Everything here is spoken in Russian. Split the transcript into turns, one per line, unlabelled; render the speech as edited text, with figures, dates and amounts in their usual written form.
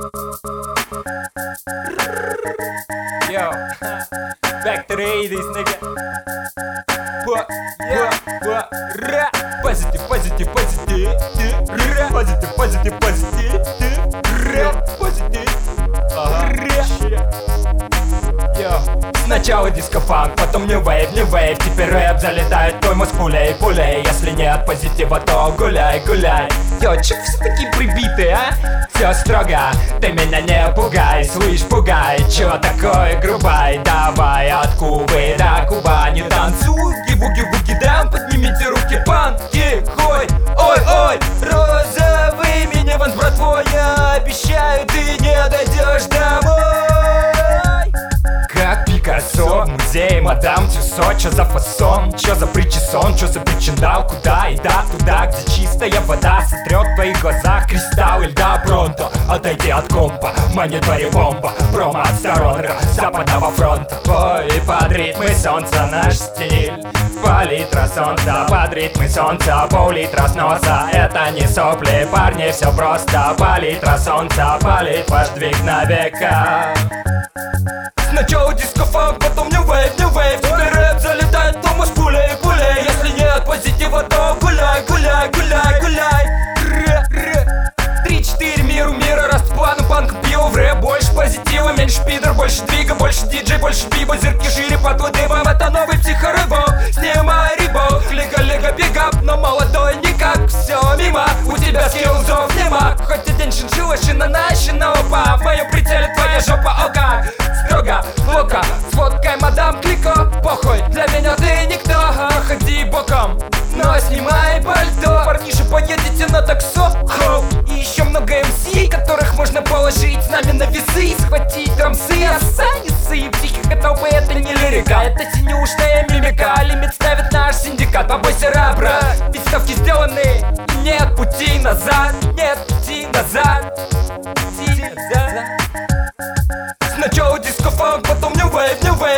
Yo, back to the 80s, nigga. Positive, positive, positive. Positive, positive, positive. Positive. Yo. Сначала диско-фанк, потом new wave, теперь рэп залетает в твой мозг пулей. Если нет позитива, то гуляй. Йо, чё все такие прибитые, а? Все строго, ты меня не пугай, слышь, пугай. Чё такое грубай? Давай от Кубы до Кубани танцуй, буги-буги дам, поднимите руки, панки, хой. Ой, розовый минивэн с братвой, я обещаю, ты не дойдешь домой. Как Пикассо в музее мадам Тюссо. Чё за фасон, чё за причесон, чё за причиндал, куда и да, туда, где чистая вода сотрет в твоих глазах кристалл и льда. Пронто, отойди от компа, в мониторе бомба, промо от сторонка западного фронта. Ой, под ритмы солнца наш стиль, пол-литра солнца, под ритмы солнца, пол-литра с носа. Это не сопли, парни, все просто. Пол-литра солнца, палит ваш двиг на века. Сначала диско-фанк, потом new wave, теперь рэп залетает в твой мозг пулей. Если нет позитива, то гуляй. 3-4 мира, расплану панк пиво. В рэп больше позитива, меньше пидор, больше двига, больше диджей, больше биба. Зырки шире под дымом, это новый психорыбок. Снимай рибок, лига, бигап, но молодой никак. Все мимо, у тебя скиллзов нема. Хоть и день шиншилла, шинана, опа. В моем прицеле твоя жопа, о как строго, лока, сфоткай мадам Клико. Похуй, для меня ты никто, ходи боком, но снимай пальто. Парниша, поедете на таксо, хоу. И еще много МС, которых можно положить с нами на весы, схватить трамсы, осанисы. Психика толпы, это не лирика, это синюшная мимика. Лимит ставит наш синдикат, побойся рабра, ведь ставки сделаны. Нет пути назад, Сначала диско-фанк, потом new wave,